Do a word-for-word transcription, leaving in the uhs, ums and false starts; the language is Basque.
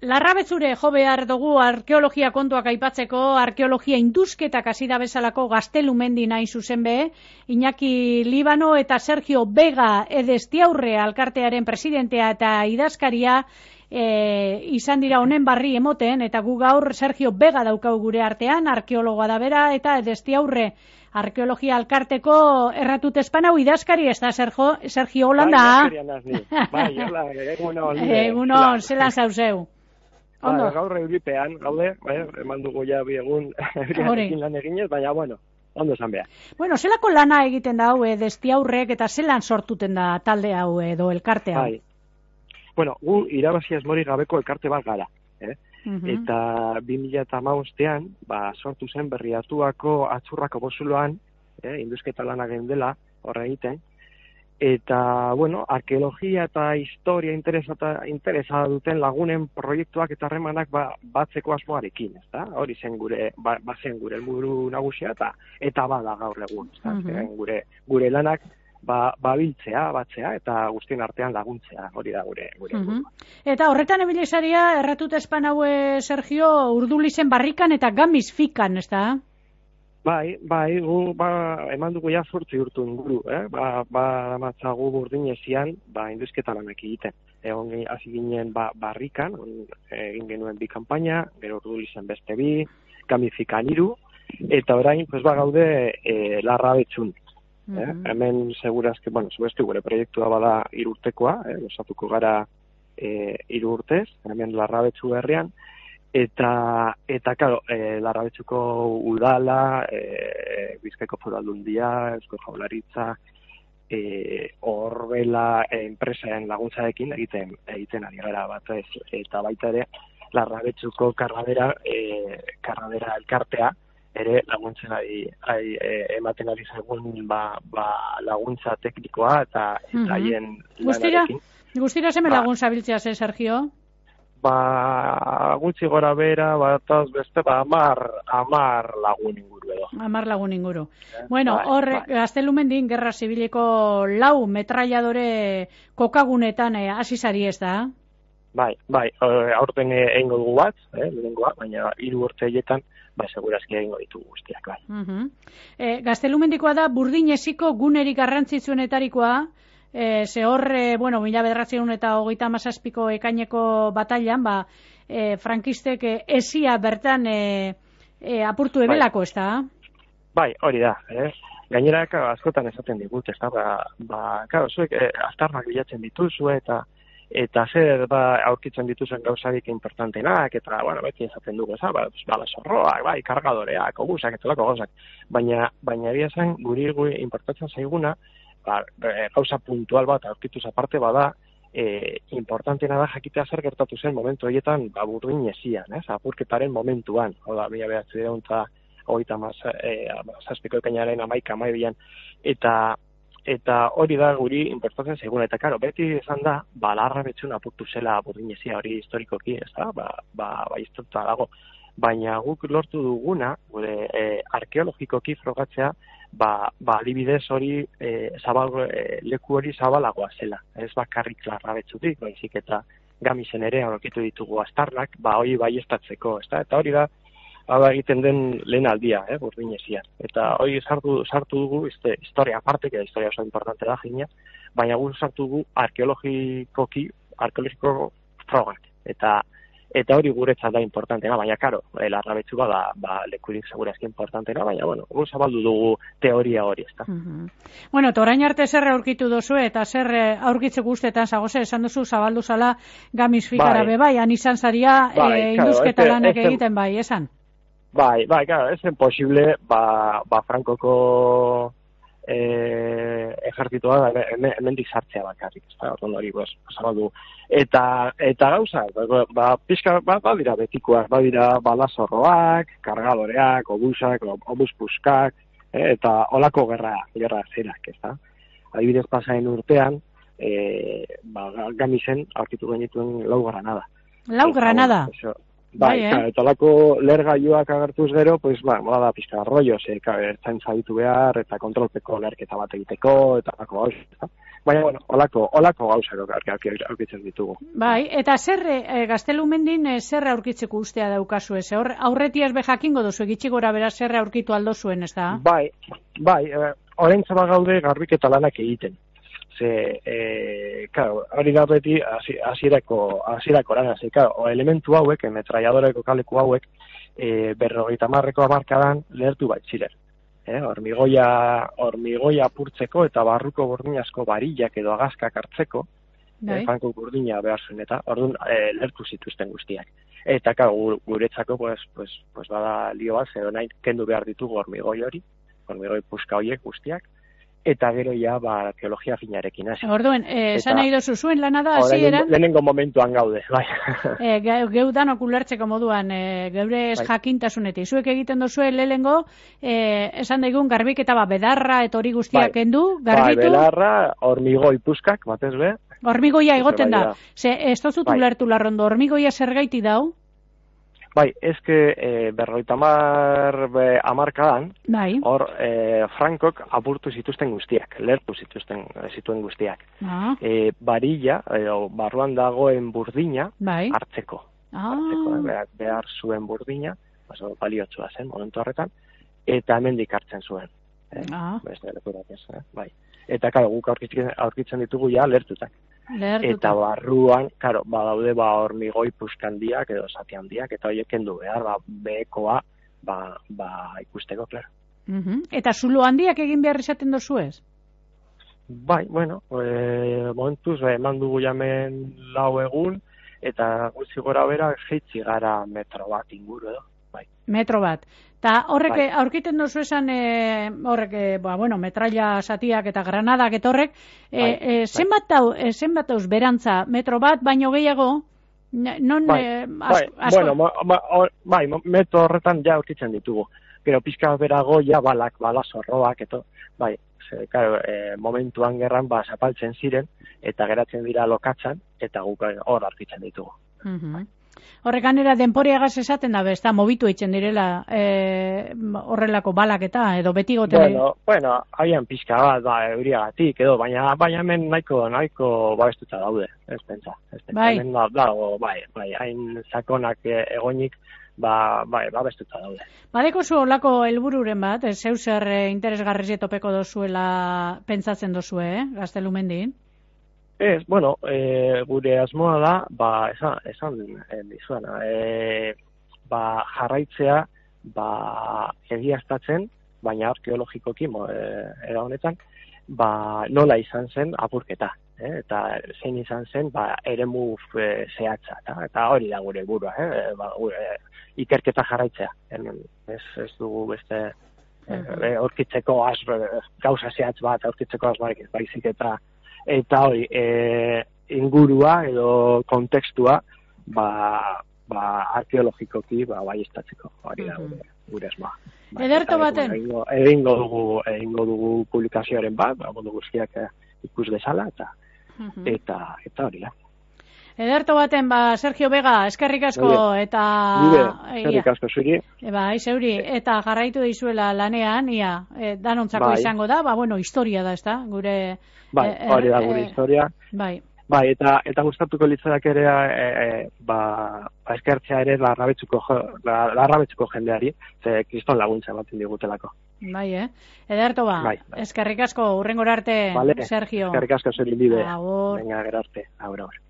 Larrabetzure jo behar dugu arkeologia kontuak aipatzeko, arkeologia induzketak hasi da bezalako Gaztelumendi nahi zuzen be, Iñaki Libano eta Sergio Vega Edestiaurre alkartearen presidentea eta idazkaria e, izan dira honen barri emoten, eta gu gaur Sergio Vega daukau gure artean, arkeologoa da bera, eta Edestiaurre arkeologia alkarteko erratut espanau idazkari, ez da, Sergio, Sergio Holanda? Bai, hola, egunon. Egunon, zelan zauzeu? Ba, gaur euripean, gaude, bai, eman dugu ja bi egun euriarekin lan eginez, baina, bueno, ondo esan behar. Bueno, zelako lana egiten da hau, Edestiaurrek, eta zelan sortuten da talde hau edo elkarte hau? Bai. Bueno, gu irabazi asmori gabeko elkarte bat gara, eh? Uh-huh. Eta bi mila hamabostean, ba, sortu zen Berriatuako Atzurrako bozuloan, eh, induzketa lana gendela, horre egiten, eta, bueno, arkeologia eta historia interesa, interesa duten lagunen proiektuak eta harremanak ba, batzeko asmoarekin, ezta? Hori zen gure, ba, bazen gure helburu nagusia eta eta bada gaur egun, ezta? Uh-huh. Gure, gure lanak ba, babiltzea, batzea eta guztien artean laguntzea, hori da gure gure. Uh-huh. Eta horretan ebilizaria erratut espan haue, Sergio, Urdulizen barrikan eta Gamiz fikan, ezta? Bai, bai, gu, ba, eman dugu ja zortzi urtu inguru, eh? Ba, ba, matzagu Burdinezian, ba, induzketa lanak egiten. Egon hasi ginen ba, barrikan, egin genuen bi kanpaina, gero Urdulizen beste bi, Gamifikan hiru, eta orain, pues, ba, gaude e, Larrabetzun. Uh-huh. eh? Hemen segurazki, bueno, zubesti gure proiektua bada hiru urtekoa, eh? osatuko gara e, hiru urtez, hemen Larrabetzu herrian, Eta, eta, karo, e, Larrabetzuko udala, e, Bizkaiko Foru Aldundia, Eusko Jaurlaritza, e, Orbela e, enpresaren laguntzarekin egiten egiten ari gara bat, ez, eta baita ere Larrabetzuko karradera, e, karradera elkartea, ere laguntzen ari, ari e, ematen ari zaigun ba, ba, laguntza teknikoa eta haien uh-huh. lanarekin. Guztira zeme ba, laguntza biltzea zen, Sergio? Ba, gutxi gora bera, bat beste, ba, amar, amar lagun inguru edo. Amar lagun inguru. Eh? Bueno, hor, bai. Gaztelumendin, Gerra Zibileko lau metralladore kokagunetan hasi eh, zari ez da? Bai, bai, aurten egingo dugu bat, eh, lehengoa, baina hiru urte hietan, ba, segurazki egingo ditugu guztiak, bai. Uh-huh. eh, Gaztelumendikoa da Burdineziko gunerik garrantzitsuenetarikoa, E, ze hor, e, bueno, mila bederatziehun eta hogeita hamazazpiko ekaineko batailan, ba, e, frankistek e, esia bertan e, e, apurtu ebelako, ez da? Bai, hori da, eh? Gainera, askotan esaten digut, ez da, ba, ba karo, zuek e, aztarnak bilatzen dituzu, eta eta zer, ba, aurkitzen dituzen gauzarik importantenak, eta, bueno, beti esaten dugu, ez da, ba, bala zorroak, bai, kargadoreak, obusak, eta lako gauzak, baina, baina egia zen, guri guri importatzen zaiguna, ba, gauza puntual bat aurkituz aparte bada, e, importantena da jakitea zer gertatu zen momentu horietan ba, Burdinezian, ez, apurketaren momentuan, hau da, mila bederatziehun eta hogeita hamazazpiko ekainaren hamaika hamabian, eta eta hori da guri importatzen zaiguna, eta karo, beti esan da, ba, Larrabetzun apurtu zela Burdinezia hori historikoki, ez da, ba, ba, ba iztuta dago, baina guk lortu duguna, gure e, arkeologikoki frogatzea, ba, ba adibidez hori e, zabal, e, leku hori zabalagoa zela, ez bakarrik Larrabetzutik, baizik eta Gamizen ere aurkitu ditugu aztarnak, ba hori baiestatzeko, ezta? Eta hori da, hau egiten den lehen aldia, eh, Burdinezian. Eta hori sartu, sartu dugu, este, historia aparte, que historia oso importante da gina, baina gu sartu dugu arkeologikoki, arkeologiko frogak. Eta Eta hori guretzat da importantena, baina, karo, Larrabetzu bada, ba, lekurik segurazki importantena, baina, bueno, gu zabaldu dugu teoria hori, ez da. Uh-huh. Bueno, eta orain arte zer aurkitu duzu, eta zer aurkitze guztetan, zagoze, esan duzu, zabaldu zala Gamiz fikara be, bai, han izan zaria bai, e, induzketa claro, lanak este, egiten, bai, esan? Bai, bai, claro, ez zen posible, ba, ba Frankoko eh ejertzitoa da hemendik sartzea bakarrik, ezta? Orduan hori pues zabaldu. Eta eta gauza, ba pizka bat badira betikoak, badira balazorroak, kargadoreak, obusak, obus puskak, eh, eta olako gerra, gerra zerak, ezta? Adibidez pasaen urtean, eh ba Gamizen aurkitu genituen lau granada. Lau granada. Bai, eh? Eta lako lergailuak agertuz gero, pues, ba, moda da pizka rollo, ze, ertzaintza ditu behar, eta kontrolpeko lerketa bat egiteko, eta lako hau, Baina, bueno, olako, olako gauzak aurkitzen ditugu. Bai, eta zer, e, Gaztelumendin e, zer aurkitzeko ustea daukazu ez? Hor, aurretiaz be jakingo duzu, egitxi gora beraz zer aurkitu aldo zuen, ez da? Bai, bai, e, orain zaba gaude garbiketa lanak egiten. Ze, e, claro, hori da beti hasierako hasierako lana, ze, claro, elementu hauek, metralladoreko kaleku hauek, e, berrogeita hamarreko hamarkadan lehertu bait ziren. Eh, hormigoia, hormigoia apurtzeko eta barruko burdinazko barillak edo agazkak hartzeko, eh, franko burdina behar zuen, eta orduan eh, lertu zituzten guztiak. Eta claro, guretzako, pues, pues, pues bada lio bat, zer nahi kendu behar ditugu hormigoi hori, hormigoi puska horiek guztiak, eta gero ja, ba, arkeologia finarekin hasi. Orduan, esan nahi dozu zuen lana da, hasieran? Lehenengo momentuan gaude, bai. e, geu danok ulertzeko moduan, e, geure ez bai. Jakintasunetik. Zuek egiten dozue lehenengo, e, esan daigun, garbiketa ba, bedarra eta hori guztiak bai. Kendu, garbitu? Bai, bedarra, hormigoi puskak, batez be. Hormigoia egoten da. Ze, ez dozut bai. Ulertu larrondo, hormigoia zer gaiti dau? Bai, ezke e, berroita amar amarkadan, bai. Hor e, Frankok apurtu zituzten guztiak, lertu zituzten zituen guztiak. Ah. E, barilla, edo barruan dagoen burdina, bai. Hartzeko. Ah. Hartzeko, behar, behar zuen burdina, baso, baliotsua zen, momentu horretan, eta hemendik hartzen zuen. Eh? Ah. Beste lekurak ez, eh? Bai. Eta, karo, guk aurkitzen, aurkitzen ditugu ja lertutak. Lertuta. Eta barruan, karo, badaude ba hormigoi puskandiak edo zati handiak, eta horiek kendu behar, ba, behekoa, ba, ba ikusteko, klaro. Uh-huh. Eta zulo handiak egin behar izaten dozu ez? Bai, bueno, e, momentuz, ba, eman dugu jamen lau egun, eta gutxi gora bera, jeitzi gara metro bat inguru edo. Bai. Metro bat. Ta horrek bai. Aurkiten dozu esan e, horrek, e, ba, bueno, metraila satiak eta granadak eta horrek, e, bai. e, zenbat dau, e, zenbat dauz berantza metro bat, baino gehiago, non... Bai, e, bai. Bueno, ma, ma, or, bai, metro horretan ja aurkitzen ditugu. Gero pizka berago, ja balak, balazorroak, eto, bai, ze, claro, e, momentuan gerran, ba, zapaltzen ziren, eta geratzen dira lokatzan, eta guk hor aurkitzen ditugu. Mhm. Bai. Horrek ganera denporiagaz esaten da, ez da, mobitu eitzen direla e, horrelako balak eta, edo beti goten... Bueno, bueno, haian pixka bat, ba, euriagatik, edo, baina, baina hemen nahiko, nahiko babestuta daude, ez pentsa. Ez pentsa, bai. Hemen dago, bai, bai, hain sakonak egonik, ba, bai, babestuta daude. Badeko zu olako helbururen bat, zeu zer interesgarri topeko dozuela pentsatzen dozue, eh, Gaztelumendin? Ez, bueno, e, gure asmoa da, ba, esan, esan e, dizuana, e, ba, jarraitzea, ba, egiaztatzen, baina arkeologikoki, mo, e, era honetan, ba, nola izan zen apurketa, eh? Eta zein izan zen, ba, eremu e, zehatza, eta, eta hori da gure burua, eh? Ba, gure, ikerketa jarraitzea, ez, ez dugu beste, e, aurkitzeko az, gauza zehatz bat, aurkitzeko azbarik, baizik eta, eta hori, e, ingurua edo kontekstua, ba, ba arkeologikoki, ba, bai estatzeko, hori da gure, gure esma. Ba, Ederto baten? Egingo dugu, egingo dugu publikazioaren bat, ba, mundu guztiak ikus dezala, eta, uh-huh. eta, eta hori da. Ederto baten, ba, Sergio Vega, eskerrik asko, Oye, eta... Nire, eskerrik asko zuri. E, ba, izeuri, eta jarraitu dizuela lanean, ia, e, danontzako bai. Izango da, ba, bueno, historia da, ez da, gure... Bai, e, hori da, gure e, historia. Bai. Bai, eta, eta gustatuko litzadak ere, e, e, ba, ba, eskertzea ere, larrabetzuko, larrabetzuko jendeari, ze kriston laguntza batzen digutelako. Bai, eh? Ederto ba, bai, bai. Eskerrik asko, urrengora arte, vale. Sergio. Eskerrik asko zuri bide. Agur. Venga, gerarte, agur, agur.